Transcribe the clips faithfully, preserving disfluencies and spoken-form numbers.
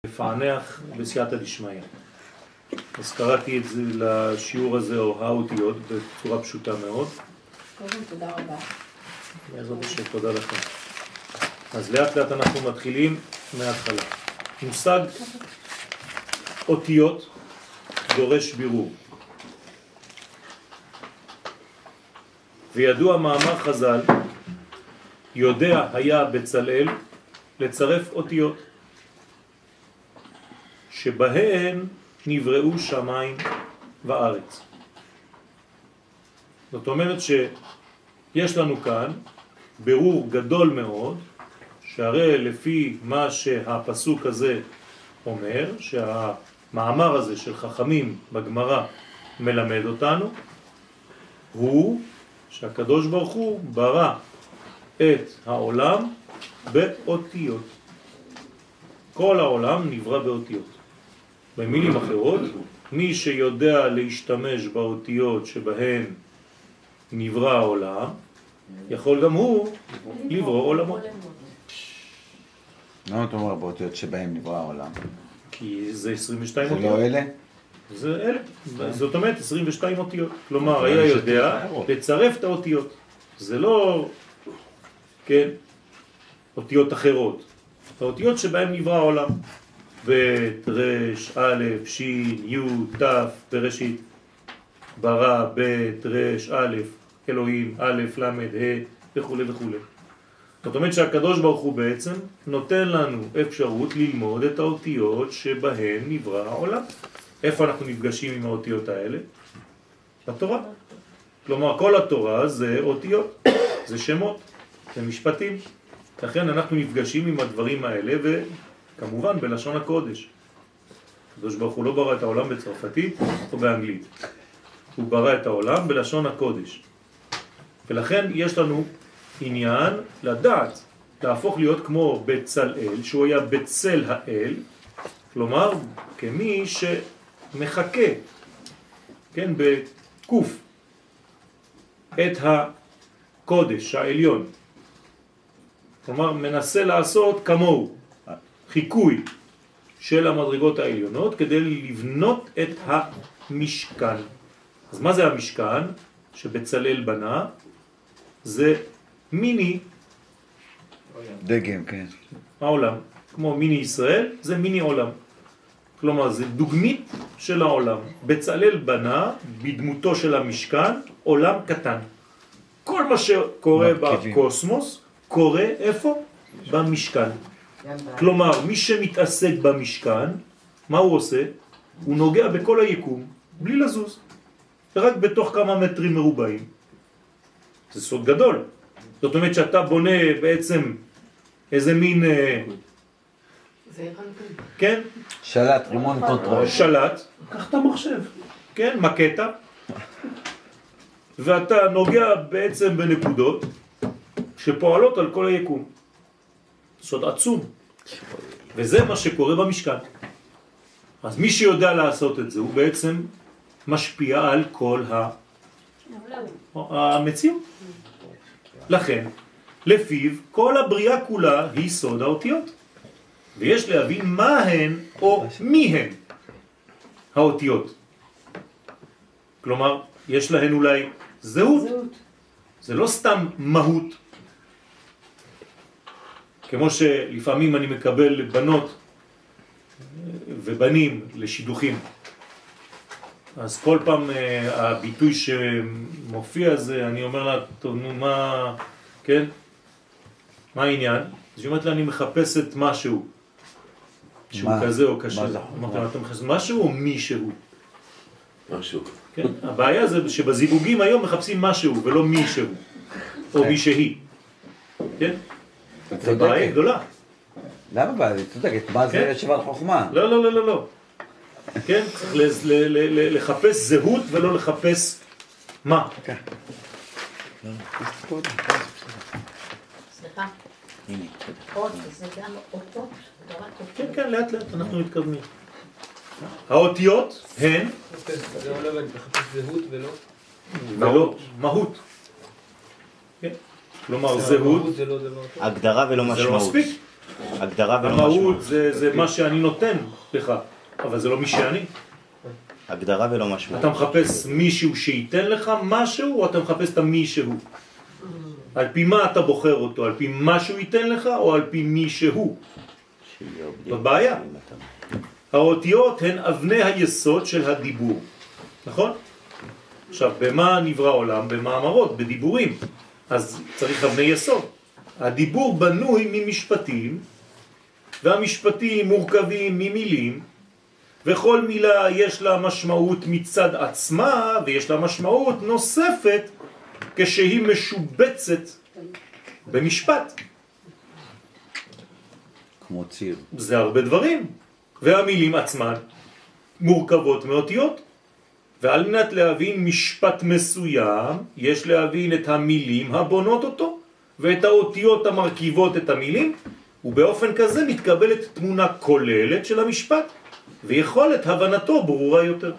לפענח בסייעתא דשמיא. אז קראתי את זה לשיעור הזה, או האותיות, בצורה פשוטה מאוד. קודם תודה רבה. בעזרת השם, תודה לכם. אז לאט לאט אנחנו מתחילים מההתחלה. מושג אותיות דורש בירור. וידוע מאמר חז"ל, יודע היה בצלאל לצרף אותיות שבהן נבראו שמיים וארץ. זאת אומרת שיש לנו כאן בירור גדול מאוד, שהרי לפי מה שהפסוק הזה אומר, שהמאמר הזה של חכמים בגמרא מלמד אותנו, הוא שהקדוש ברוך הוא ברא את העולם באותיות. כל העולם נברא באותיות. במילים אחרות, מי שיודע להשתמש באותיות שבהן נברא העולם, יכול גם הוא לברוא עולמות. למה אתה אומר באותיות שבהן נברא העולם? כי זה עשרים ושתיים זה אותיות. לא אלה? זה אלה. זאת אומרת עשרים ושתיים אותיות. כלומר, היה יודע לצרף את האותיות. זה לא, כן, אותיות אחרות. האותיות שבהן נברא העולם. בית, רש, א', שין, י', ת', בראשית. ברא, בית, רש, א', אלוהים, א', ל', ה', וכו' וכו'. זאת אומרת שהקדוש ברוך הוא בעצם נותן לנו אפשרות ללמוד את האותיות שבהן נברא העולם. איפה אנחנו נפגשים עם האותיות האלה? בתורה. כלומר, כל התורה זה אותיות, זה שמות, זה משפטים. לכן אנחנו נפגשים עם הדברים האלה, וכמובן בלשון הקודש. הקדוש ברוך הוא לא ברא את העולם בצרפתית או באנגלית. הוא ברא את העולם בלשון הקודש. ולכן יש לנו עניין לדעת, להפוך להיות כמו בצלאל, שהוא היה בצל האל, כלומר כמי שמחכה, כן, בקוף, את הקודש העליון. כלומר מנסה לעשות כמוהו, חיקוי של המדרגות העליונות כדי לבנות את המשכן. אז מה זה המשכן שבצלאל בנה? זה מיני דגם, כן. העולם. כמו מיני ישראל, זה מיני עולם. כלומר, זה דוגמית של העולם. בצלאל בנה בדמותו של המשכן עולם קטן. כל מה שקורה בקוסמוס קורה איפה? במשכן. כלומר, מי שמתעסק במשכן, מה הוא עושה? הוא נוגע בכל היקום, בלי לזוז. רק בתוך כמה מטרים מרובעים. זה סוד גדול. זאת אומרת שאתה בונה בעצם איזה מין, כן? שלט, רימון קונטרול. שלט. קח את המחשב. כן, מקטה. ואתה נוגע בעצם בנקודות שפועלות על כל היקום. סוד עצום. וזה מה שקורה במשכן. אז מי שיודע לעשות את זה הוא בעצם משפיע על כל ה... המציאות. לכן, לפיו, כל הבריאה כולה היא סוד האותיות. ויש להבין מה הן או מי הן האותיות. כלומר, יש להן אולי זהות. זה לא סתם מהות. כמו שלפעמים אני מקבל בנות ובנים לשידוכים. אז כל פעם הביטוי שמופיע זה, אני אומר לה, טוב, נו, מה, כן? מה העניין? אז היא אומרת לה, אני מחפשת משהו, שהוא כזה או קשה. אמרתי לה, אתה מחפש משהו או מישהו? משהו. כן? הבעיה זה שבזיווגים היום מחפשים משהו ולא מישהו, או מישהי. כן? זה בעיה גדולה. למה בעיה? זה צודקת, מה זה שבל חוכמה? לא, לא, לא, לא, לא. כן? צריך לחפש זהות ולא לחפש מה. סליחה. עוד, זה גם אותות. כן, כן, לאט לאט אנחנו מתקדמים. האותיות הן זה עולה ואני מחפש זהות ולא? ולא מהות. כן? כלומר זהות זה לא דבר טוב. הגדרה ולא זה לא משמעות. מספיק. הגדרה ולא המהות משמעות. זה, זה מה שאני נותן לך, אבל זה לא מי שאני. הגדרה ולא משמעות. אתה מחפש מישהו שייתן לך משהו, או אתה מחפש את המישהו? על פי מה אתה בוחר אותו? על פי מה שהוא ייתן לך, או על פי מישהו? זאת בעיה. האותיות הן אבני היסוד של הדיבור, נכון? עכשיו, במה נברא עולם? במאמרות, בדיבורים. אז צריך אבני יסוד. הדיבור בנוי ממשפטים, והמשפטים מורכבים ממילים, וכל מילה יש לה משמעות מצד עצמה, ויש לה משמעות נוספת כשהיא משובצת במשפט. כמו ציר. זה הרבה דברים. והמילים עצמן מורכבות מאותיות. ועל מנת להבין משפט מסוים, יש להבין את המילים הבונות אותו, ואת האותיות המרכיבות את המילים, ובאופן כזה מתקבלת תמונה כוללת של המשפט, ויכולת הבנתו ברורה יותר.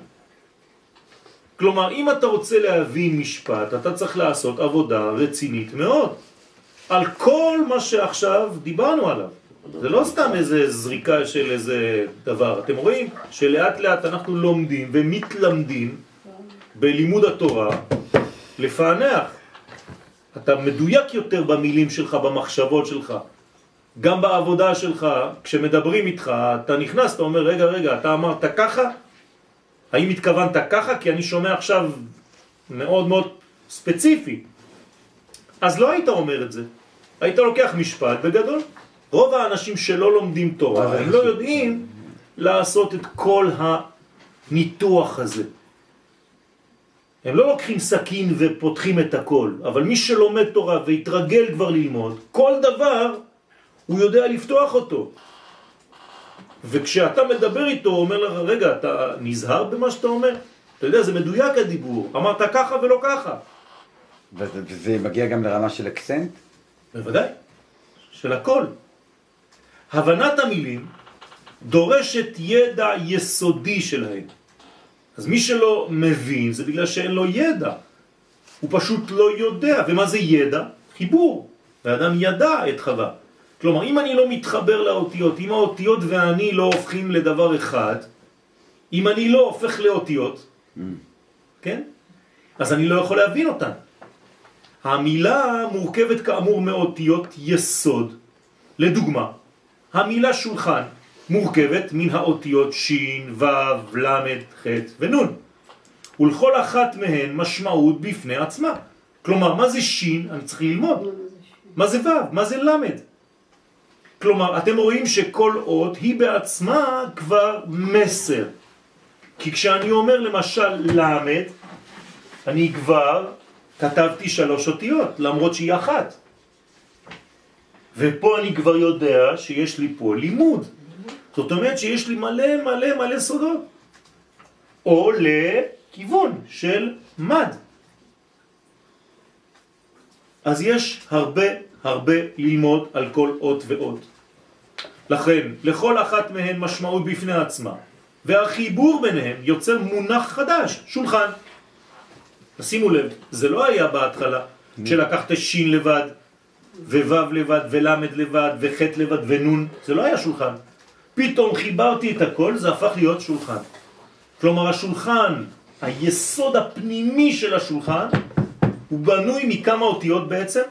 כלומר, אם אתה רוצה להבין משפט, אתה צריך לעשות עבודה רצינית מאוד, על כל מה שעכשיו דיברנו עליו. זה לא סתם איזה זריקה של איזה דבר. אתם רואים שלאט לאט אנחנו לומדים ומתלמדים בלימוד התורה לפענח. אתה מדויק יותר במילים שלך, במחשבות שלך. גם בעבודה שלך, כשמדברים איתך, אתה נכנס, אתה אומר, רגע, רגע, אתה אמרת ככה? האם התכוונת ככה? כי אני שומע עכשיו מאוד מאוד ספציפי. אז לא היית אומר את זה. היית לוקח משפט בגדול. רוב האנשים שלא לומדים תורה, הם לא יודעים לעשות את כל הניתוח הזה. הם לא לוקחים סכין ופותחים את הכל, אבל מי שלומד תורה והתרגל כבר ללמוד, כל דבר הוא יודע לפתוח אותו. וכשאתה מדבר איתו, הוא אומר לך, רגע, אתה נזהר במה שאתה אומר? אתה יודע, זה מדויק הדיבור. אמרת ככה ולא ככה. וזה מגיע גם לרמה של אקסנט? בוודאי, של הכל. הבנת המילים דורשת ידע יסודי שלהם. אז מי שלא מבין זה בגלל שאין לו ידע. הוא פשוט לא יודע. ומה זה ידע? חיבור. והאדם ידע את חווה. כלומר, אם אני לא מתחבר לאותיות, אם האותיות ואני לא הופכים לדבר אחד, אם אני לא הופך לאותיות, mm. כן? אז אני לא יכול להבין אותן. המילה מורכבת כאמור מאותיות יסוד. לדוגמה, המילה שולחן מורכבת מן האותיות שין, וו, למד, חט ונון. ולכל אחת מהן משמעות בפני עצמה. כלומר, מה זה שין? אני צריך ללמוד. מה זה וו? מה זה למד? כלומר, אתם רואים שכל אות היא בעצמה כבר מסר. כי כשאני אומר למשל למד, אני כבר כתבתי שלוש אותיות, למרות שהיא אחת. ופה אני כבר יודע שיש לי פה לימוד. זאת אומרת שיש לי מלא מלא מלא סודות. או לכיוון של מד. אז יש הרבה הרבה ללמוד על כל אות ואות. לכן, לכל אחת מהן משמעות בפני עצמה. והחיבור ביניהם יוצר מונח חדש, שולחן. שימו לב, זה לא היה בהתחלה, כשלקחת שין לבד, ווו לבד, ולמד לבד, וחט לבד, ונון, זה לא היה שולחן. פתאום חיברתי את הכל, זה הפך להיות שולחן. כלומר, השולחן, היסוד הפנימי של השולחן, הוא בנוי מכמה אותיות בעצם?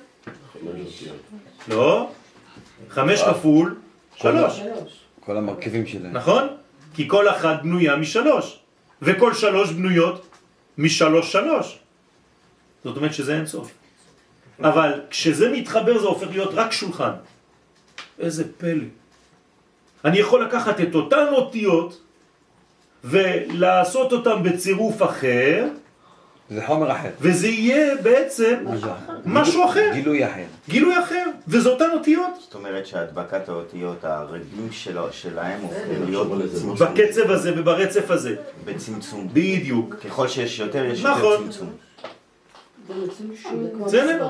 לא, חמש כפול שלוש. כל המרכיבים שלהם. נכון? כי כל אחת בנויה משלוש, וכל שלוש בנויות משלוש שלוש. זאת אומרת שזה אין סוף. אבל כשזה מתחבר זה הופך להיות רק שולחן. איזה פלא. אני יכול לקחת את אותן אותיות ולעשות אותן בצירוף אחר. זה חומר אחר. וזה יהיה בעצם משהו אחר. גילוי אחר. גילוי אחר, וזה אותן אותיות. זאת אומרת שהדבקת האותיות, הרגלים שלהם הופכים להיות בקצב הזה וברצף הזה. בצמצום. בדיוק. ככל שיש יותר, יש נכון. יותר צמצום. בסדר?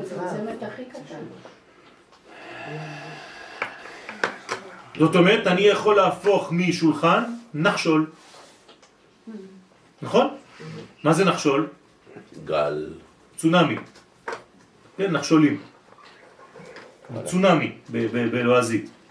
זאת אומרת, אני יכול להפוך משולחן נחשול. נכון? מה זה נחשול? גל. צונמי. כן, נחשולים. צונמי בלועזית.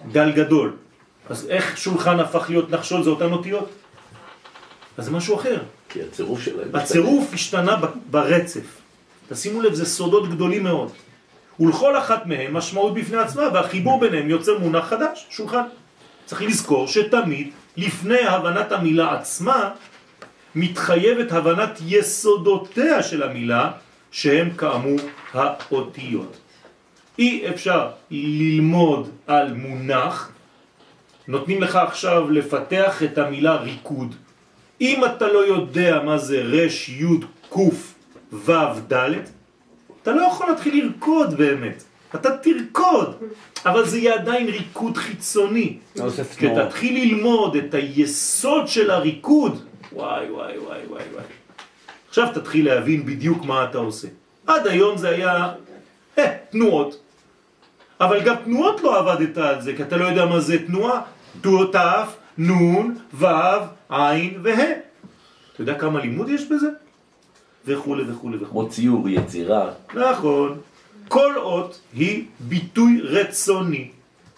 דל גדול. אז איך שולחן הפך להיות נחשול? זה אותן אותיות? אז זה משהו אחר. כי הצירוף שלהם... הצירוף השתנה ברצף. תשימו לב, זה סודות גדולים מאוד. ולכל אחת מהם משמעות בפני עצמה, והחיבור ביניהם יוצר מונח חדש, שולחן. צריך לזכור שתמיד לפני הבנת המילה עצמה, מתחייבת הבנת יסודותיה של המילה, שהם כאמור האותיות. אי אפשר ללמוד על מונח, נותנים לך עכשיו לפתח את המילה ריקוד. אם אתה לא יודע מה זה רש, יוד, קוף, וו, דלת, אתה לא יכול להתחיל לרקוד באמת. אתה תרקוד, אבל זה יהיה עדיין ריקוד חיצוני. כשתתחיל ללמוד את היסוד של הריקוד, וואי וואי וואי וואי וואי. עכשיו תתחיל להבין בדיוק מה אתה עושה. עד היום זה היה אה, תנועות. אבל גם תנועות לא עבדת על זה, כי אתה לא יודע מה זה תנועה. תף, נון, וו, עין והה. אתה יודע כמה לימוד יש בזה? וכו' וכו' וכו'. כמו ציור, יצירה. נכון. כל אות היא ביטוי רצוני.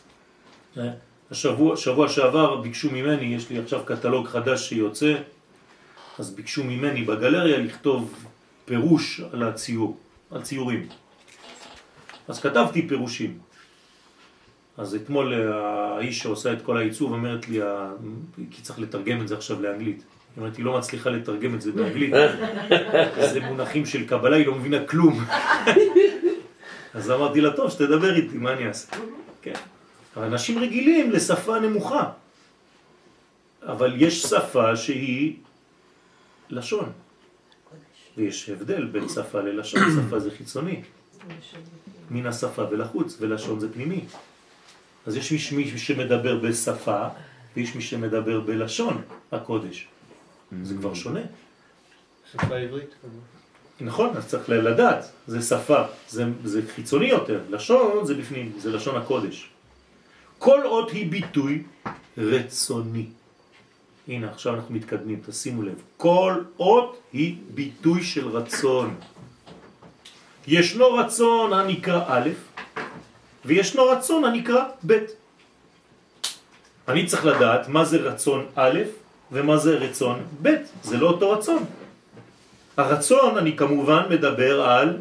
השבוע, שבוע שעבר ביקשו ממני, יש לי עכשיו קטלוג חדש שיוצא, אז ביקשו ממני בגלריה לכתוב פירוש על הציור, על ציורים. אז כתבתי פירושים. אז אתמול האיש שעושה את כל העיצוב אומרת לי, כי צריך לתרגם את זה עכשיו לאנגלית. היא אומרת, היא לא מצליחה לתרגם את זה באנגלית. זה מונחים של קבלה, היא לא מבינה כלום. אז אמרתי לה, טוב, שתדבר איתי, מה אני אעשה? כן. אבל אנשים רגילים לשפה נמוכה. אבל יש שפה שהיא לשון. ויש הבדל בין שפה ללשון. שפה זה חיצוני. מן השפה ולחוץ, ולשון זה פנימי. אז יש מי שמדבר בשפה, ויש מי שמדבר בלשון הקודש. זה כבר שונה. שפה עברית. נכון, אז צריך לדעת, זה שפה, זה, זה חיצוני יותר, לשון זה בפנים, זה לשון הקודש. כל אות היא ביטוי רצוני. הנה, עכשיו אנחנו מתקדמים, תשימו לב. כל אות היא ביטוי של רצון. ישנו רצון הנקרא א', וישנו רצון הנקרא ב'. אני צריך לדעת מה זה רצון א' ומה זה רצון ב'. זה לא אותו רצון. הרצון, אני כמובן מדבר על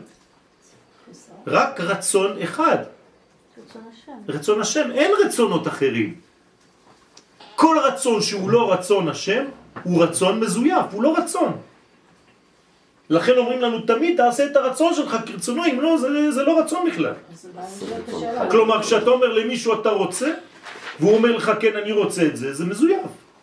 רק רצון אחד. רצון השם. רצון השם, אין רצונות אחרים. כל רצון שהוא לא רצון השם, הוא רצון מזויף, הוא לא רצון. לכן אומרים לנו תמיד, תעשה את הרצון שלך כרצונו, אם לא, זה, זה לא רצון בכלל. כלומר, כשאתה אומר למישהו אתה רוצה, והוא אומר לך כן, אני רוצה את זה, זה מזויף.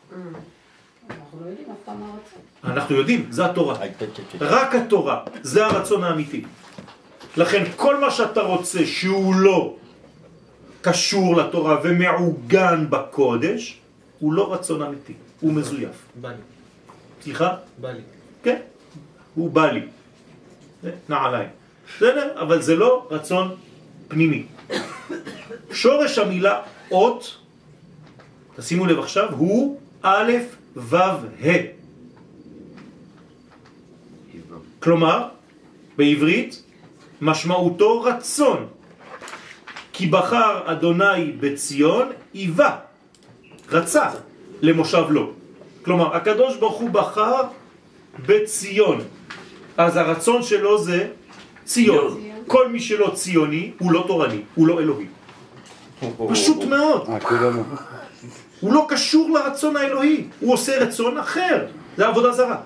אנחנו לא יודעים אף פעם מה רוצה. אנחנו יודעים, זה התורה. רק התורה, זה הרצון האמיתי. לכן כל מה שאתה רוצה שהוא לא קשור לתורה ומעוגן בקודש, הוא לא רצון אמיתי, הוא מזויף. בא לי. סליחה? בא לי. כן, הוא בא לי. נעליים. בסדר? אבל זה לא רצון פנימי. שורש המילה אות, תשימו לב עכשיו, הוא א' ו' ה'. כלומר, בעברית, משמעותו רצון. כי בחר אדוני בציון, איבה, רצה, למושב לו. כלומר, הקדוש ברוך הוא בחר בציון. אז הרצון שלו זה ציון. כל מי שלא ציוני, הוא לא תורני, הוא לא אלוהי. פשוט מאוד. הוא לא קשור לרצון האלוהי, הוא עושה רצון אחר. זה עבודה זרה.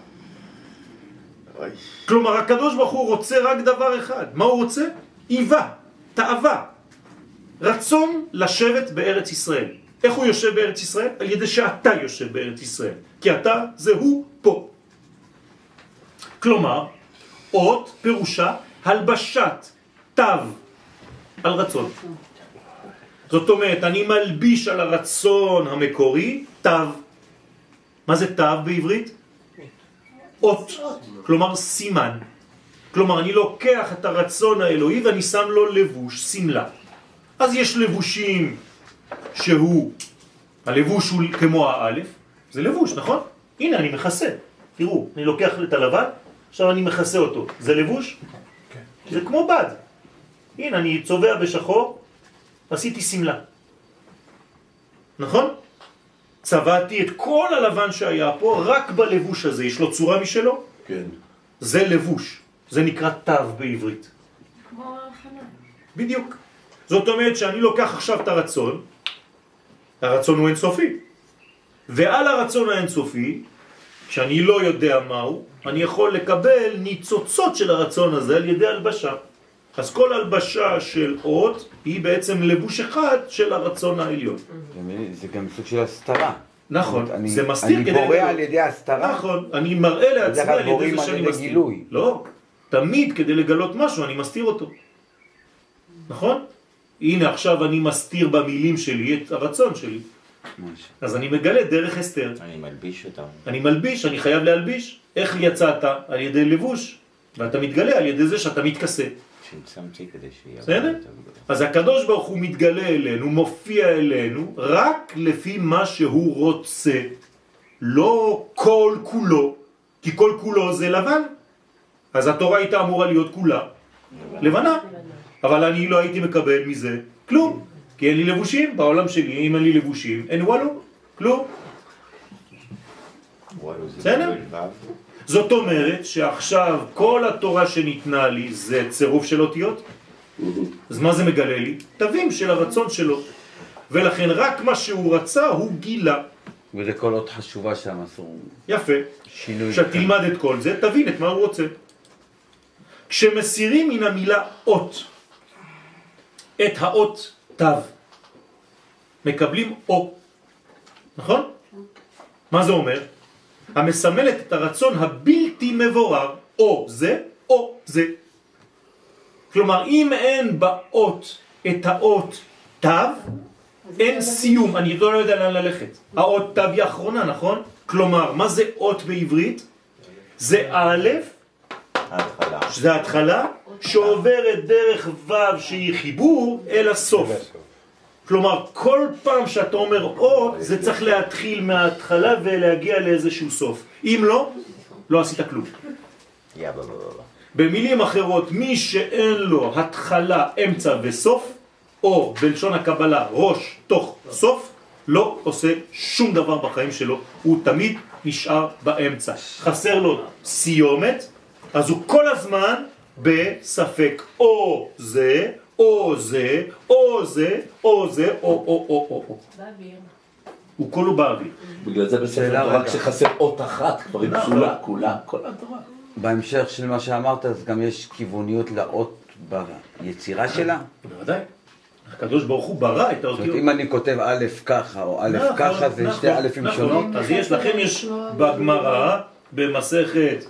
כלומר, הקדוש ברוך הוא רוצה רק דבר אחד. מה הוא רוצה? איבה, תאווה. רצון לשבת בארץ ישראל. איך הוא יושב בארץ ישראל? על ידי שאתה יושב בארץ ישראל. כי אתה זה הוא פה. כלומר, אות פירושה הלבשת תו על רצון. זאת אומרת, אני מלביש על הרצון המקורי תו. מה זה תו בעברית? אות. כלומר, סימן. כלומר, אני לוקח את הרצון האלוהי ואני שם לו לבוש, סמלה. אז יש לבושים שהוא, הלבוש הוא כמו האלף, זה לבוש, נכון? הנה, אני מכסה. תראו, אני לוקח את הלבן, עכשיו אני מכסה אותו. זה לבוש? Okay. זה כמו בד. הנה, אני צובע בשחור, עשיתי סמלה. נכון? צבעתי את כל הלבן שהיה פה, רק בלבוש הזה, יש לו צורה משלו? כן. זה לבוש, זה נקרא תו בעברית. כמו החנה. בדיוק. זאת אומרת שאני לוקח עכשיו את הרצון, הרצון הוא אינסופי, ועל הרצון האינסופי, כשאני לא יודע מהו, אני יכול לקבל ניצוצות של הרצון הזה על ידי הלבשה. אז כל הלבשה של אות היא בעצם לבוש אחד של הרצון העליון. זה גם סוג של הסתרה. נכון, אני, זה מסתיר כדי... אני בורא על ידי הסתרה. נכון, אני מראה לעצמי על ידי זה שאני מסתיר. גילוי. לא, תמיד כדי לגלות משהו אני מסתיר אותו. נכון? הנה עכשיו אני מסתיר במילים שלי את הרצון שלי. אז אני מגלה דרך הסתר. אני מלביש אותם. אני מלביש, אני חייב להלביש. איך יצאת? על ידי לבוש. ואתה מתגלה על ידי זה שאתה מתכסה. צמצמתי כדי שיהיה... בסדר? אז הקדוש ברוך הוא מתגלה אלינו, מופיע אלינו, רק לפי מה שהוא רוצה. לא כל כולו, כי כל כולו זה לבן. אז התורה הייתה אמורה להיות כולה לבנה. אבל אני לא הייתי מקבל מזה כלום. כי אין לי לבושים בעולם שלי, אם אין לי לבושים, אין וואלו, כלום. בסדר? זאת אומרת שעכשיו כל התורה שניתנה לי זה צירוף של אותיות. אז מה זה מגלה לי? תווים של הרצון שלו. ולכן רק מה שהוא רצה הוא גילה. וזה כל עוד חשובה שם אסור. יפה. שינוי. כשתלמד את כל זה, תבין את מה הוא רוצה. כשמסירים מן המילה אות, את האות תו, מקבלים או. נכון? מה זה אומר? המסמלת את הרצון הבלתי מבורר, או זה או זה. כלומר, אם אין באות את האות תו, אין סיום, אני לא יודע לאן ללכת. האות תו היא האחרונה, נכון? כלומר, מה זה אות בעברית? זה א', ההתחלה. שזה ההתחלה, שעוברת דרך ו' שהיא חיבור אל הסוף. כלומר, כל פעם שאתה אומר אות, זה צריך להתחיל מההתחלה ולהגיע לאיזשהו סוף. אם לא, לא עשית כלום. יא בבא בבא. במילים אחרות, מי שאין לו התחלה, אמצע וסוף, או בלשון הקבלה ראש, תוך, סוף, לא עושה שום דבר בחיים שלו. הוא תמיד נשאר באמצע. חסר לו סיומת, אז הוא כל הזמן בספק. או זה, או זה, או זה, או זה, או, או, או, או, או. באוויר. הוא כולו באוויר. בגלל זה בספר תורה כשחסר אות אחת כבר היא פסולה, כולה, כל התורה. בהמשך של מה שאמרת, אז גם יש כיווניות לאות ביצירה שלה? בוודאי. הקדוש ברוך הוא ברא את זאת אומרת, האותיות. אם אני כותב א' ככה או א' נכון, ככה, זה נכון, שתי א' עם נכון. שונות. אז יש לכם, יש בגמרא, במסכת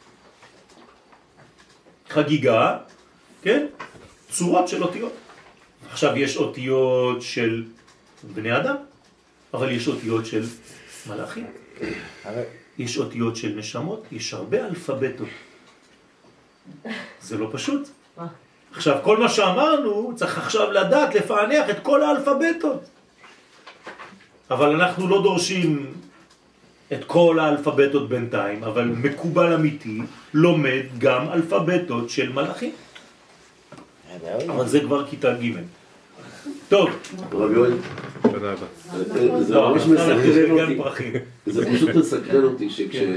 חגיגה, כן? צורות של אותיות. עכשיו יש אותיות של בני אדם, אבל יש אותיות של מלאכים. יש אותיות של נשמות, יש הרבה אלפבטות. זה לא פשוט. עכשיו, כל מה שאמרנו, צריך עכשיו לדעת, לפענח את כל האלפבטות. אבל אנחנו לא דורשים את כל האלפבטות בינתיים, אבל מקובל אמיתי לומד גם אלפבטות של מלאכים. אבל זה כבר כיתה ג'. טוב. רבי יואל, תודה רבה. זה ממש מסקרן אותי. גן פרחים. זה פשוט מסקרן אותי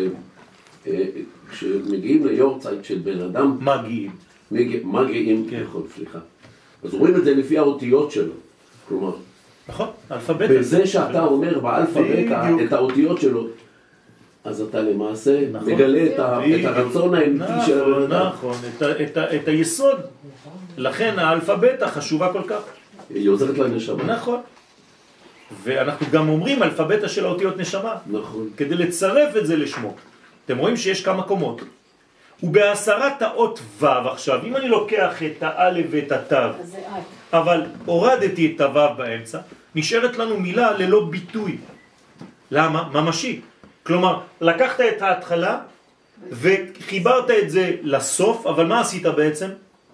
שכשמגיעים ליורצייט של בן אדם, מגיעים. מגיעים, נכון, סליחה. אז רואים את זה לפי האותיות שלו. כלומר, נכון, אלפבטה. בזה שאתה אומר באלפבטה את האותיות שלו, אז אתה למעשה מגלה את הרצון האמיתי של הבן אדם. נכון, את היסוד. לכן האלפבטה חשובה כל כך. היא עוזרת לנשמה. נכון. ואנחנו גם אומרים אלפבטה של האותיות נשמה. נכון. כדי לצרף את זה לשמו. אתם רואים שיש כמה קומות. ובעשרת האות ו' עכשיו, אם אני לוקח את האלף ואת התו, אבל הורדתי את הו' באמצע, נשארת לנו מילה ללא ביטוי. למה? ממשי. כלומר, לקחת את ההתחלה וחיברת את זה לסוף, אבל מה עשית בעצם?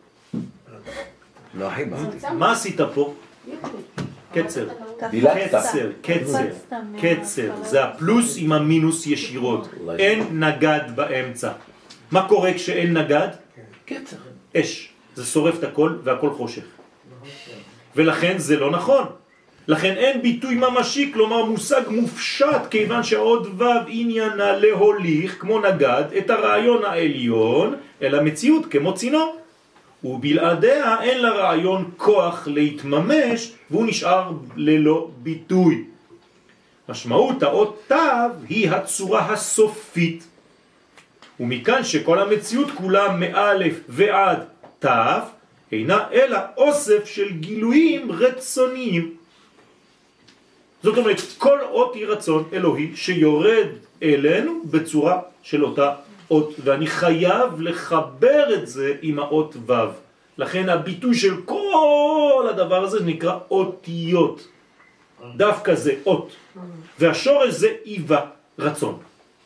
לא חיברתי. מה עשית פה? קצר. דילגת. קצר, קצר, קצר. זה הפלוס עם המינוס ישירות. אין נגד באמצע. מה קורה כשאין נגד? קצר. אש. זה שורף את הכל והכל חושך. ולכן זה לא נכון. לכן אין ביטוי ממשי, כלומר מושג מופשט, כיוון שהעוד ו' עניינה להוליך, כמו נגד, את הרעיון העליון אל המציאות כמו צינור. ובלעדיה אין לרעיון כוח להתממש, והוא נשאר ללא ביטוי. משמעות האות תו היא הצורה הסופית. ומכאן שכל המציאות כולה מאלף ועד תו, אינה אלא אוסף של גילויים רצוניים. זאת אומרת, כל אות היא רצון אלוהי שיורד אלינו בצורה של אותה אות, ואני חייב לחבר את זה עם האות ו'. לכן הביטוי של כל הדבר הזה נקרא אותיות. דווקא זה אות. והשורש זה איבה, רצון.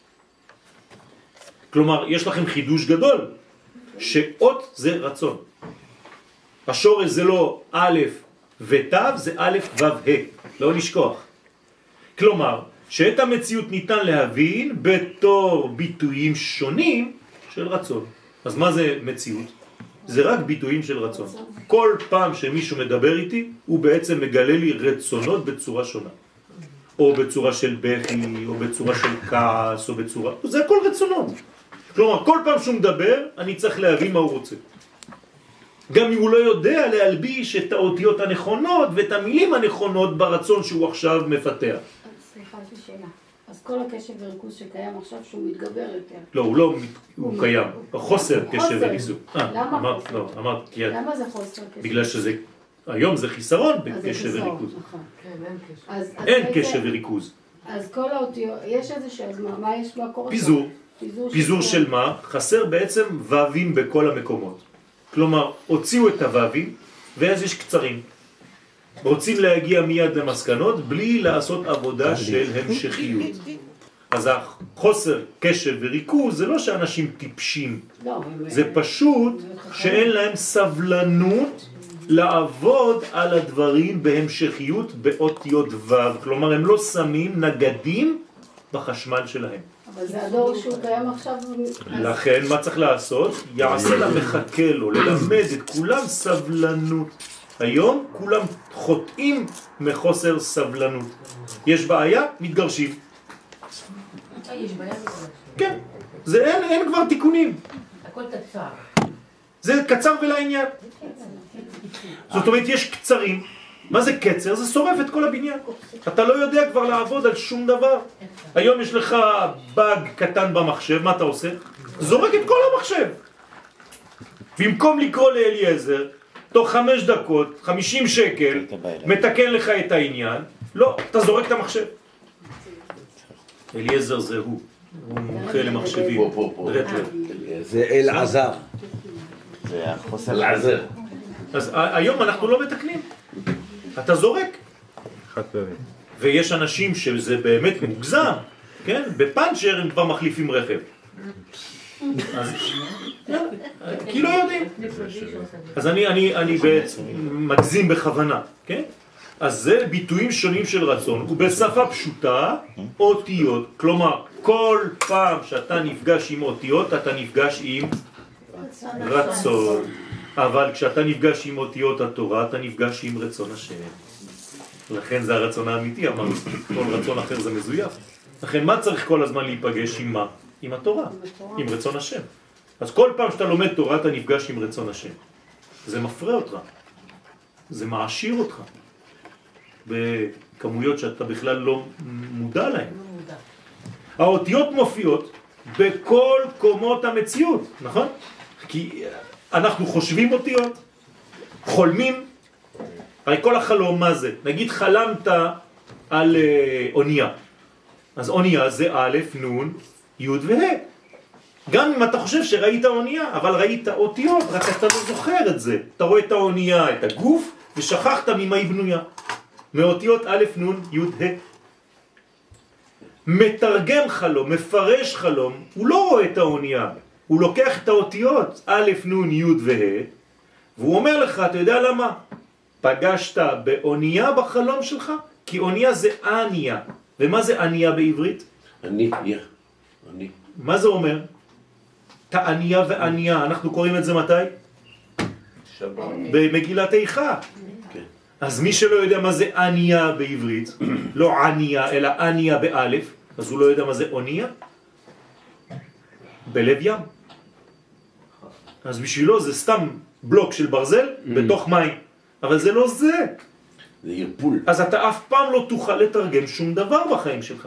כלומר, יש לכם חידוש גדול, שאות זה רצון. השורש זה לא א' ות', זה א' ו' ה', לא לשכוח. כלומר, שאת המציאות ניתן להבין בתור ביטויים שונים של רצון. אז מה זה מציאות? זה רק ביטויים של רצון. כל פעם שמישהו מדבר איתי, הוא בעצם מגלה לי רצונות בצורה שונה. או בצורה של בכי, או בצורה של כעס, או בצורה... זה הכל רצונות. כלומר, כל פעם שהוא מדבר, אני צריך להבין מה הוא רוצה. גם אם הוא לא יודע להלביש את האותיות הנכונות ואת המילים הנכונות ברצון שהוא עכשיו מפתח. סליחה, זו שאלה. אז כל הקשב וריכוז שקיים עכשיו שהוא מתגבר יותר. לא, הוא לא, הוא קיים. חוסר קשב וריכוז. למה חוסר? לא, אמרת, למה זה חוסר קשב? בגלל שזה, היום זה חיסרון בקשב וריכוז. אין קשב וריכוז. אז כל האותיות, יש איזה אז מה יש בקורא? פיזור. פיזור של מה? חסר בעצם ו"ים בכל המקומות. כלומר, הוציאו את הו"ים, ואז יש קצרים. רוצים להגיע מיד למסקנות, בלי לעשות עבודה של המשכיות. אז החוסר קשב וריכוז, זה לא שאנשים טיפשים. זה פשוט שאין להם סבלנות לעבוד על הדברים בהמשכיות באותיות ו'. כלומר, הם לא שמים נגדים בחשמל שלהם. אבל זה הדור שהוא קיים עכשיו. לכן, מה צריך לעשות? יעשה לה מחכה לו, ללמד את כולם סבלנות. היום כולם חוטאים מחוסר סבלנות. יש בעיה? מתגרשים. יש בעיה? כן. זה אין, אין כבר תיקונים. הכל קצר. זה קצר ולעניין. זאת אומרת, יש קצרים. מה זה קצר? זה שורף את כל הבניין. אתה לא יודע כבר לעבוד על שום דבר. היום יש לך באג קטן במחשב, מה אתה עושה? זורק את כל המחשב. במקום לקרוא לאליעזר, תוך חמש דקות, חמישים שקל, מתקן לך את העניין, לא, אתה זורק את המחשב. אליעזר זה הוא, הוא מומחה למחשבים. זה אלעזר. זה החוסר לעזר. אז היום אנחנו לא מתקנים. אתה זורק. חד פעמים. ויש אנשים שזה באמת מוגזם, כן? בפנצ'ר הם כבר מחליפים רכב. אז כי לא יודעים. אז אני אני אני בעצם מגזים בכוונה, כן? אז זה ביטויים שונים של רצון, ובשפה פשוטה אותיות. כלומר, כל פעם שאתה נפגש עם אותיות, אתה נפגש עם רצון. אבל כשאתה נפגש עם אותיות התורה, אתה נפגש עם רצון השם. לכן זה הרצון האמיתי, אמרנו, כל רצון אחר זה מזויף. לכן מה צריך כל הזמן להיפגש עם מה? עם התורה, עם רצון השם. אז כל פעם שאתה לומד תורה, אתה נפגש עם רצון השם. זה מפרה אותך, זה מעשיר אותך, בכמויות שאתה בכלל לא מודע להן. האותיות מופיעות בכל קומות המציאות, נכון? כי אנחנו חושבים אותיות, חולמים, הרי כל החלום מה זה? נגיד חלמת על אונייה, אז אונייה זה א', נ', י' וה'. גם אם אתה חושב שראית אונייה, אבל ראית אותיות, רק אתה לא זוכר את זה. אתה רואה את האונייה, את הגוף, ושכחת ממה היא בנויה. מאותיות א', נ', י', ה'. מתרגם חלום, מפרש חלום, הוא לא רואה את האונייה. הוא לוקח את האותיות א', נ', י' וה', והוא אומר לך, אתה יודע למה? פגשת באונייה בחלום שלך? כי אונייה זה עניה. ומה זה עניה בעברית? אני, אני. מה זה אומר? תעניה ועניה. אנחנו קוראים את זה מתי? שבת. במגילת איכה. כן. אז מי שלא יודע מה זה ענייה בעברית, לא ענייה אלא ענייה באלף, אז הוא לא יודע מה זה עוניה? בלב ים. אז בשבילו זה סתם בלוק של ברזל בתוך מים, אבל זה לא זה. זה ירפול. אז אתה אף פעם לא תוכל לתרגם שום דבר בחיים שלך.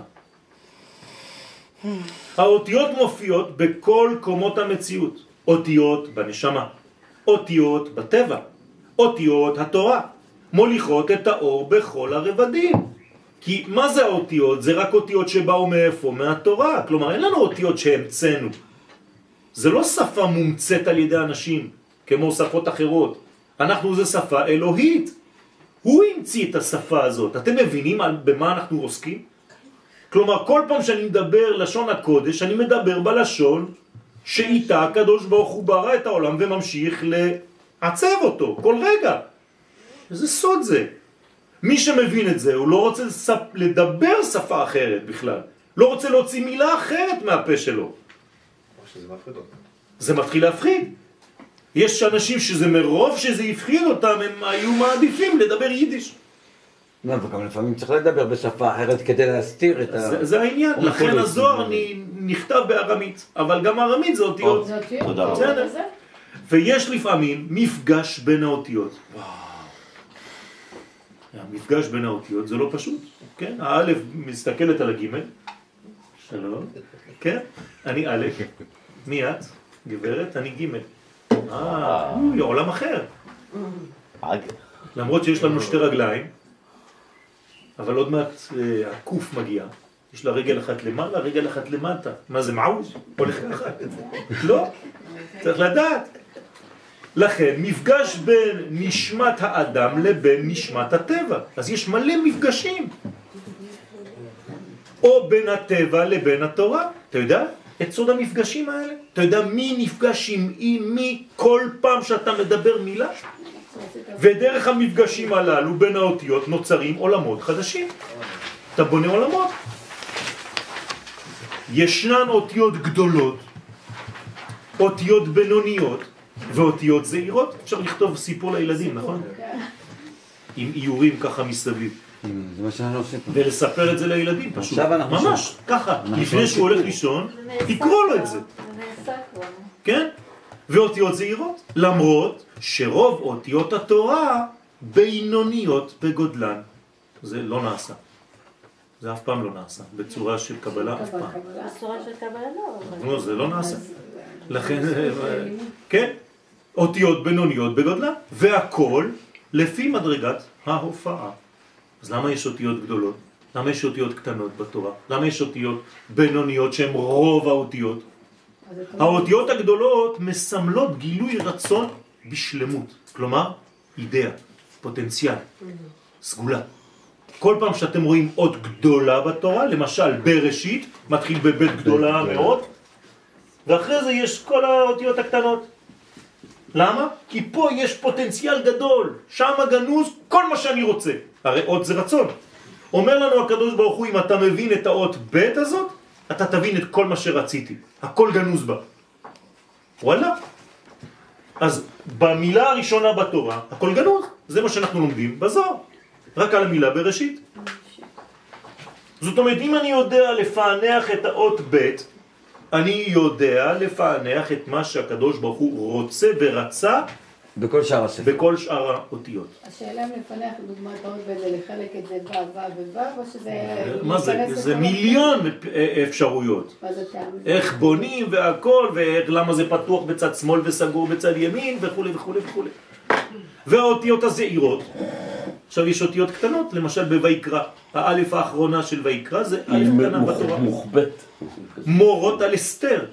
האותיות מופיעות בכל קומות המציאות. אותיות בנשמה, אותיות בטבע, אותיות התורה, מוליכות את האור בכל הרבדים. כי מה זה האותיות? זה רק אותיות שבאו מאיפה? מהתורה. כלומר, אין לנו אותיות שהמצאנו. זה לא שפה מומצאת על ידי אנשים, כמו שפות אחרות. אנחנו זה שפה אלוהית. הוא המציא את השפה הזאת. אתם מבינים על, במה אנחנו עוסקים? כלומר, כל פעם שאני מדבר לשון הקודש, אני מדבר בלשון שאיתה הקדוש ברוך הוא ברא את העולם וממשיך לעצב אותו כל רגע. איזה סוד זה. מי שמבין את זה, הוא לא רוצה לדבר שפה אחרת בכלל. לא רוצה להוציא מילה אחרת מהפה שלו. זה מתחיל להפחיד. יש אנשים שזה מרוב שזה יפחיד אותם, הם היו מעדיפים לדבר יידיש. לא, וגם לפעמים צריך לדבר בשפה אחרת כדי להסתיר את ה... זה, זה העניין. לכן הזוהר נכתב בארמית, אבל גם ארמית זה אותיות. תודה רבה. ויש לפעמים מפגש בין האותיות. המפגש בין האותיות זה לא פשוט, כן? האלף מסתכלת על הגימל. שלום. כן? אני א', מי את? גברת, אני גימל. אה, עולם אחר. למרות שיש לנו שתי רגליים, אבל עוד מעט הקוף מגיע. יש לה רגל אחת למעלה, רגל אחת למטה. מה זה, מעוז? הולך ככה? לא, צריך לדעת. לכן, מפגש בין נשמת האדם לבין נשמת הטבע. אז יש מלא מפגשים. או בין הטבע לבין התורה. אתה יודע את סוד המפגשים האלה? אתה יודע מי נפגש עם מי כל פעם שאתה מדבר מילה? ודרך המפגשים הללו בין האותיות נוצרים עולמות חדשים. אתה בונה עולמות. ישנן אותיות גדולות, אותיות בינוניות ואותיות זעירות. אפשר לכתוב סיפור לילדים, נכון? עם איורים ככה מסביב. זה מה שאנחנו עושים. ולספר את זה לילדים פשוט. ממש, ככה. לפני שהוא הולך לישון, תקרוא לו את זה. כן? ואותיות זעירות. למרות שרוב אותיות התורה בינוניות בגודלן. זה לא נעשה. זה אף פעם לא נעשה. בצורה של קבלה אף פעם. בצורה של קבלה לא. לא, זה לא נעשה. לכן, כן? אותיות בינוניות בגודלן. והכל לפי מדרגת ההופעה. אז למה יש אותיות גדולות? למה יש אותיות קטנות בתורה? למה יש אותיות בינוניות שהן רוב האותיות? האותיות הגדולות מסמלות גילוי רצון בשלמות. כלומר, אידאה, פוטנציאל, סגולה. כל פעם שאתם רואים אות גדולה בתורה, למשל בראשית, מתחיל בבית גדולה מאוד, ואחרי זה יש כל האותיות הקטנות. למה? כי פה יש פוטנציאל גדול, שם גנוז כל מה שאני רוצה. הרי אות זה רצון. אומר לנו הקדוש ברוך הוא, אם אתה מבין את האות ב' הזאת, אתה תבין את כל מה שרציתי. הכל גנוז בה. וואלה. אז במילה הראשונה בתורה, הכל גנוז. זה מה שאנחנו לומדים בזוהר. רק על המילה בראשית. זאת אומרת, אם אני יודע לפענח את האות ב', אני יודע לפענח את מה שהקדוש ברוך הוא רוצה ורצה בכל שאר הספר. בכל שאר האותיות. השאלה אם לפענח דוגמת האות ב' זה לחלק את זה ו' ו' ו' או שזה... מה זה? זה מיליון אפשרויות. מה זה טעם? איך בונים והכל, ולמה זה פתוח בצד שמאל וסגור בצד ימין וכו' וכו' וכו'. והאותיות הזעירות. עכשיו יש אותיות קטנות, למשל בויקרא. האלף האחרונה של ויקרא זה אלף קטנה בתורה. מוחבט. מורות על אסתר.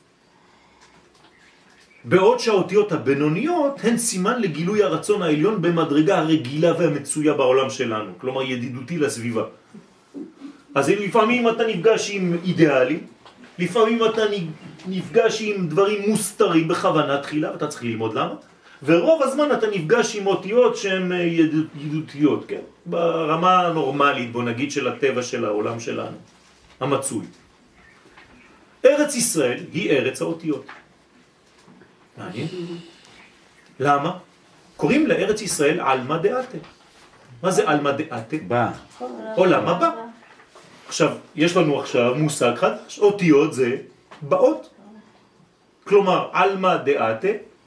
בעוד שהאותיות הבינוניות הן סימן לגילוי הרצון העליון במדרגה הרגילה והמצויה בעולם שלנו. כלומר ידידותי לסביבה. אז לפעמים אתה נפגש עם אידיאלים, לפעמים אתה נפגש עם דברים מוסתרים בכוונה תחילה, ואתה צריך ללמוד למה. ורוב הזמן אתה נפגש עם אותיות שהן ידידותיות, כן? ברמה הנורמלית, בוא נגיד, של הטבע של העולם שלנו, המצוי. ארץ ישראל היא ארץ האותיות. מעניין? למה? קוראים לארץ ישראל עלמא דעתה. מה זה אלמא דעתה? בא. עולם הבא. עכשיו, יש לנו עכשיו מושג חדש, אותיות זה באות. כלומר, אלמא דעתה,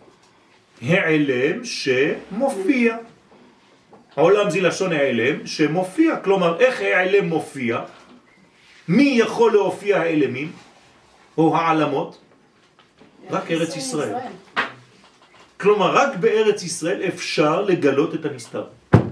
העלם שמופיע. העולם זה לשון העלם שמופיע. כלומר, איך העלם מופיע? מי יכול להופיע העלמים או העלמות? רק ארץ ישראל. כלומר, רק בארץ ישראל אפשר לגלות את הנסתר.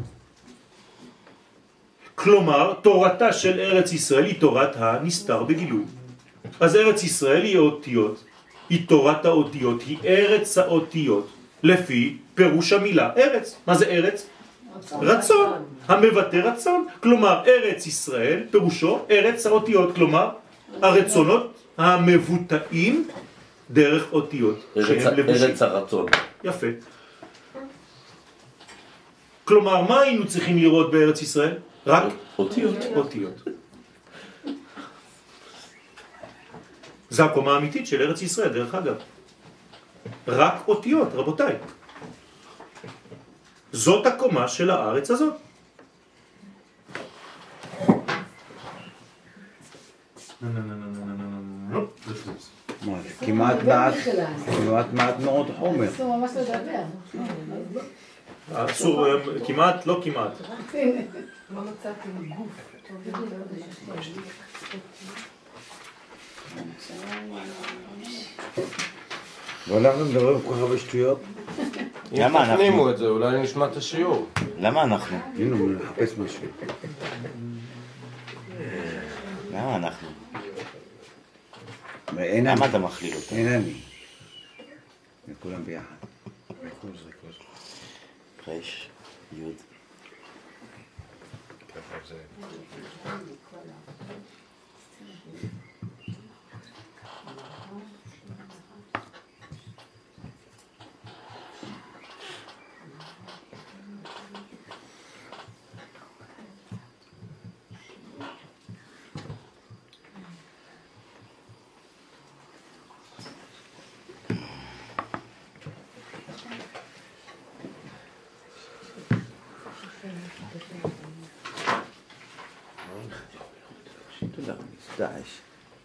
כלומר, תורתה של ארץ ישראל היא תורת הנסתר בגילוי. אז ארץ ישראל היא אותיות, היא תורת האותיות, היא ארץ האותיות, לפי פירוש המילה ארץ. מה זה ארץ? רצון. רצון. המבטא רצון. כלומר, ארץ ישראל, פירושו ארץ האותיות, כלומר, הרצונות המבוטאים דרך אותיות. ארץ הרצון. יפה. כלומר, מה היינו צריכים לראות בארץ ישראל? רק אותיות. אותיות. זה הקומה האמיתית של ארץ ישראל, דרך אגב. רק אותיות, רבותיי. זאת הקומה של הארץ הזאת. כמעט מעט, כמעט מעט מאוד חומר. אסור ממש לדבר. אסור, כמעט, לא כמעט. לא מצאתי גוף. ואנחנו מדברים כל כך הרבה שטויות. למה אנחנו? תפנימו את זה, אולי נשמע את השיעור. למה אנחנו? הנה, הוא מחפש משהו. למה אנחנו? למה אתה מכליל אותה? אין אני. כולם ביחד. רש, יוד. דאעש.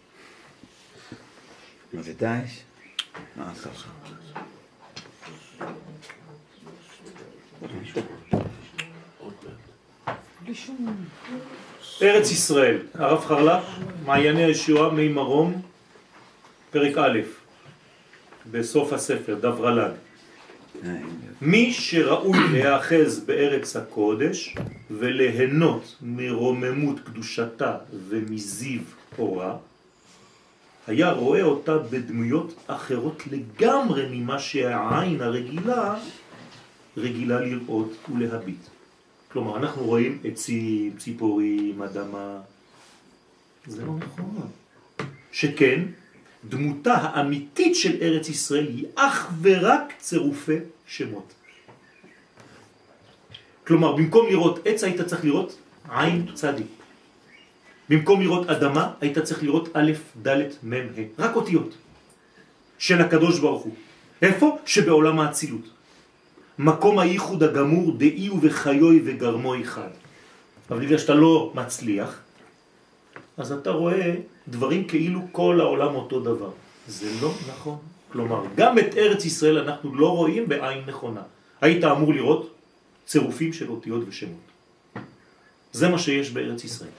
מה זה דאעש? מה עשה? ארץ ישראל, הרב חרל"פ, מעייני הישועה, מי מרום, פרק א', בסוף הספר, דברל"ג. מי שראוי להאחז בארץ הקודש וליהנות מרוממות קדושתה ומזיו אורה, היה רואה אותה בדמויות אחרות לגמרי ממה שהעין הרגילה רגילה לראות ולהביט. כלומר, אנחנו רואים עצים, ציפורים, אדמה. זה לא נכון. שכן, דמותה האמיתית של ארץ ישראל היא אך ורק צירופי שמות. כלומר, במקום לראות עץ היית צריך לראות עין צדיק. במקום לראות אדמה היית צריך לראות א', ד', מ', ה'. רק אותיות של הקדוש ברוך הוא. איפה? שבעולם האצילות. מקום הייחוד הגמור דאי ובחיוי וגרמו אחד. אבל בגלל שאתה לא מצליח, אז אתה רואה דברים כאילו כל העולם אותו דבר. זה לא נכון. כלומר, גם את ארץ ישראל אנחנו לא רואים בעין נכונה. היית אמור לראות צירופים של אותיות ושמות. זה מה שיש בארץ ישראל.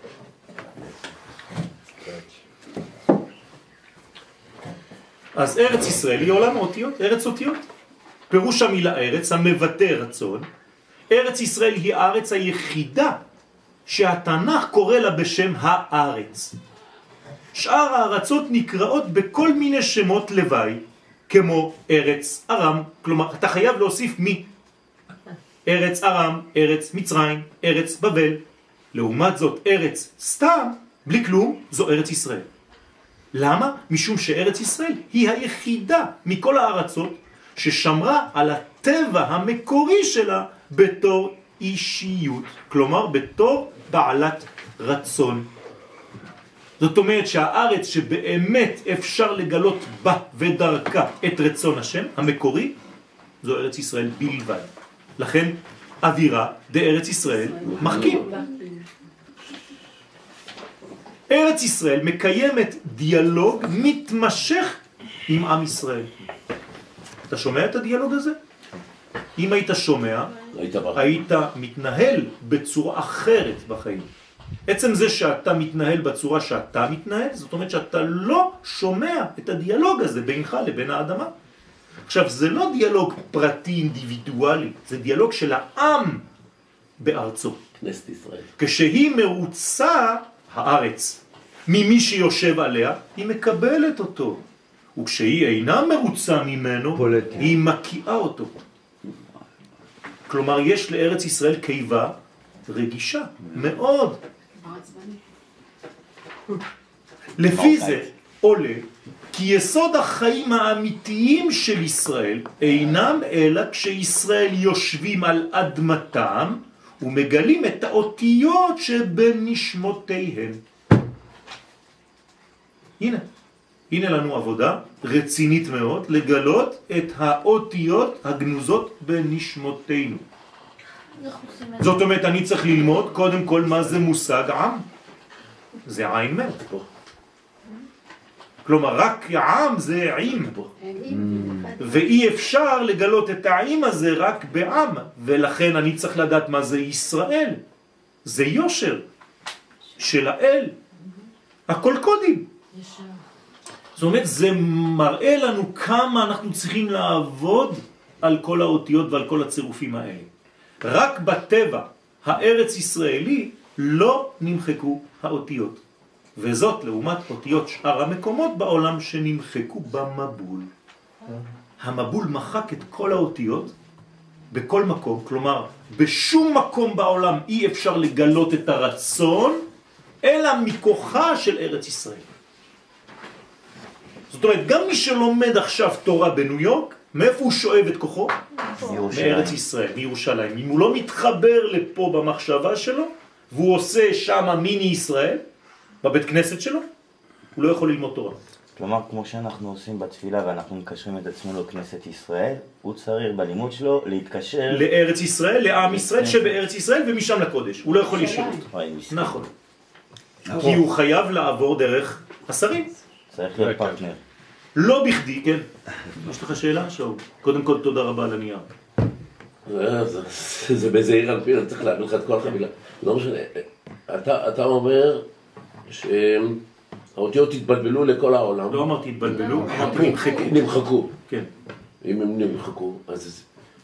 אז ארץ ישראל היא עולם האותיות, ארץ אותיות. פירוש המילה ארץ, המבטא רצון. ארץ ישראל היא הארץ היחידה שהתנ"ך קורא לה בשם הארץ. שאר הארצות נקראות בכל מיני שמות לוואי, כמו ארץ ארם. כלומר, אתה חייב להוסיף מי. ארץ ארם, ארץ מצרים, ארץ בבל. לעומת זאת, ארץ סתם, בלי כלום, זו ארץ ישראל. למה? משום שארץ ישראל היא היחידה מכל הארצות ששמרה על הטבע המקורי שלה בתור אישיות. כלומר, בתור בעלת רצון. זאת אומרת שהארץ שבאמת אפשר לגלות בה ודרכה את רצון השם המקורי, זו ארץ ישראל בלבד. לכן אווירה דארץ ישראל מחכים. ארץ ישראל מקיימת דיאלוג מתמשך עם עם ישראל. אתה שומע את הדיאלוג הזה? אם היית שומע, היית, היית מתנהל בצורה אחרת בחיים. עצם זה שאתה מתנהל בצורה שאתה מתנהל, זאת אומרת שאתה לא שומע את הדיאלוג הזה בינך לבין האדמה. עכשיו, זה לא דיאלוג פרטי אינדיבידואלי, זה דיאלוג של העם בארצו. כנסת ישראל. כשהיא מרוצה, הארץ, ממי שיושב עליה, היא מקבלת אותו. וכשהיא אינה מרוצה ממנו, פולטה. היא מקיאה אותו. כלומר, יש לארץ ישראל קיבה רגישה מאוד. לפי זה עולה כי יסוד החיים האמיתיים של ישראל אינם אלא כשישראל יושבים על אדמתם ומגלים את האותיות שבנשמותיהם. הנה, הנה לנו עבודה רצינית מאוד לגלות את האותיות הגנוזות בנשמותינו. זאת אומרת, אני צריך ללמוד קודם כל מה זה מושג עם. זה עין מת. כלומר, רק עם זה עם. ואי אפשר לגלות את העם הזה רק בעם. ולכן אני צריך לדעת מה זה ישראל. זה יושר של האל. הכל קודים. זאת אומרת, זה מראה לנו כמה אנחנו צריכים לעבוד על כל האותיות ועל כל הצירופים האלה. רק בטבע הארץ ישראלי לא נמחקו האותיות. וזאת לעומת אותיות שאר המקומות בעולם שנמחקו במבול. המבול מחק את כל האותיות בכל מקום, כלומר בשום מקום בעולם אי אפשר לגלות את הרצון אלא מכוחה של ארץ ישראל. זאת אומרת, גם מי שלומד עכשיו תורה בניו יורק, מאיפה הוא שואב את כוחו? מארץ ישראל, מירושלים. אם הוא לא מתחבר לפה במחשבה שלו, והוא עושה שם מיני ישראל, בבית כנסת שלו, הוא לא יכול ללמוד תורה. כלומר, כמו שאנחנו עושים בתפילה ואנחנו מקשרים את עצמנו לכנסת ישראל, הוא צריך בלימוד שלו להתקשר לארץ ישראל, לעם ישראל שבארץ ישראל ומשם לקודש. הוא לא יכול לשאול. נכון. כי הוא חייב לעבור דרך השרים. צריך להיות פרטנר. לא בכדי, כן. יש לך שאלה, שאול? קודם כל, תודה רבה על הנייר. זה בזעיר אנפין, אני צריך להביא לך את כל החבילה. לא משנה. אתה אומר שהאותיות התבלבלו לכל העולם. לא אמרתי התבלבלו, אמרתי נמחקו. נמחקו. כן. אם הם נמחקו, אז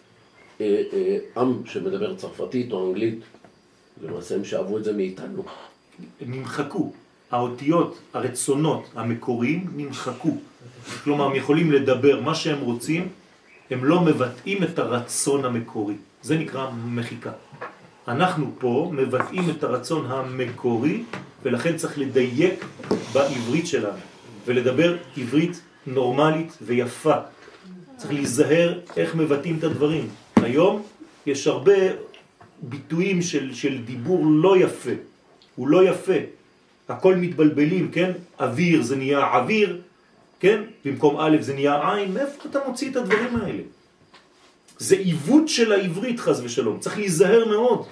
עם שמדבר צרפתית או אנגלית, למעשה הם שאהבו את זה מאיתנו. נמחקו. האותיות, הרצונות, המקוריים נמחקו. כלומר, הם יכולים לדבר מה שהם רוצים, הם לא מבטאים את הרצון המקורי. זה נקרא מחיקה. אנחנו פה מבטאים את הרצון המקורי, ולכן צריך לדייק בעברית שלנו, ולדבר עברית נורמלית ויפה. צריך להיזהר איך מבטאים את הדברים. היום יש הרבה ביטויים של, של דיבור לא יפה. הוא לא יפה. הכל מתבלבלים, כן? אוויר זה נהיה אוויר, כן? במקום א' זה נהיה עין. מאיפה אתה מוציא את הדברים האלה? זה עיוות של העברית, חס ושלום. צריך להיזהר מאוד.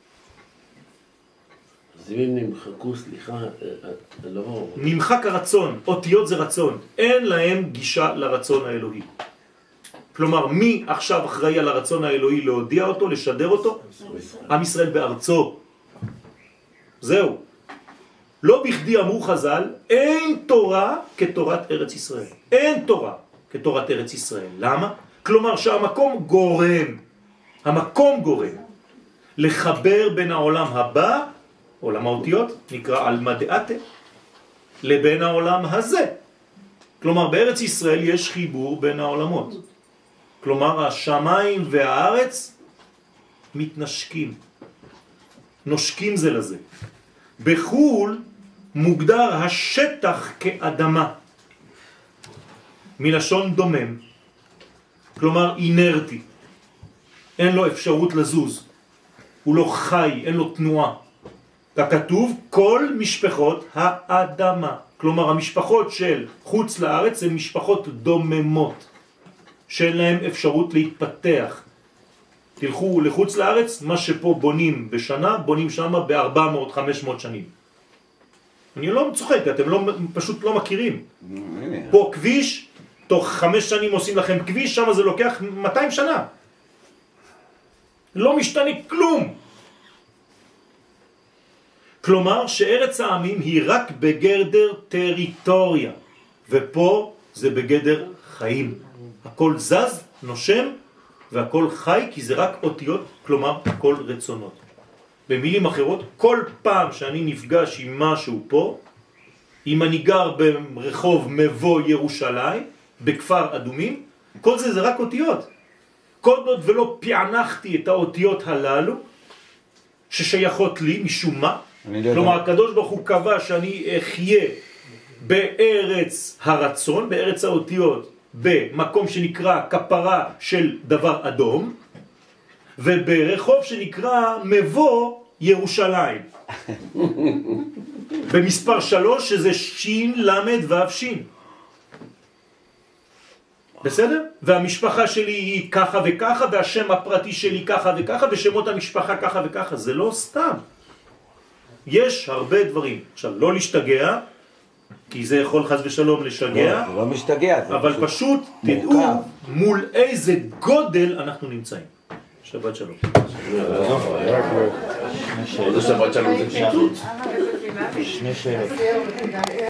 אז אם נמחקו, סליחה, לא... נמחק הרצון. אותיות זה רצון. אין להם גישה לרצון האלוהי. כלומר, מי עכשיו אחראי על הרצון האלוהי להודיע אותו, לשדר אותו? עם ישראל בארצו. זהו. לא בכדי אמרו חז"ל, אין תורה כתורת ארץ ישראל. אין תורה כתורת ארץ ישראל. למה? כלומר שהמקום גורם, המקום גורם, לחבר בין העולם הבא, עולם האותיות, נקרא אלמא דעתה, לבין העולם הזה. כלומר, בארץ ישראל יש חיבור בין העולמות. כלומר, השמיים והארץ מתנשקים, נושקים זה לזה. בחול מוגדר השטח כאדמה, מלשון דומם, כלומר אינרטי, אין לו אפשרות לזוז, הוא לא חי, אין לו תנועה. ככתוב כל משפחות האדמה, כלומר המשפחות של חוץ לארץ הן משפחות דוממות, שאין להן אפשרות להתפתח. תלכו לחוץ לארץ, מה שפה בונים בשנה, בונים שם ב-ארבע מאות חמש מאות שנים. אני לא צוחק, אתם לא, פשוט לא מכירים. פה כביש, תוך חמש שנים עושים לכם כביש, שם זה לוקח מאתיים שנה. לא משתנה כלום. כלומר שארץ העמים היא רק בגדר טריטוריה, ופה זה בגדר חיים. הכל זז, נושם, והכל חי, כי זה רק אותיות, כלומר הכל רצונות. במילים אחרות, כל פעם שאני נפגש עם משהו פה, אם אני גר ברחוב מבוא ירושלים, בכפר אדומים, כל זה זה רק אותיות. כל עוד ולא פענחתי את האותיות הללו, ששייכות לי משום מה, כלומר הקדוש ברוך הוא קבע שאני אחיה בארץ הרצון, בארץ האותיות, במקום שנקרא כפרה של דבר אדום, וברחוב שנקרא מבוא ירושלים. במספר שלוש שזה שין למד ואף שין. בסדר? והמשפחה שלי היא ככה וככה, והשם הפרטי שלי ככה וככה, ושמות המשפחה ככה וככה. זה לא סתם. יש הרבה דברים. עכשיו, לא להשתגע, כי זה יכול חס ושלום לשגע. לא, זה לא משתגע. אבל פשוט תדעו מול איזה גודל אנחנו נמצאים. שבת שלום. שבת שלום זה פשוט. שני שאלות.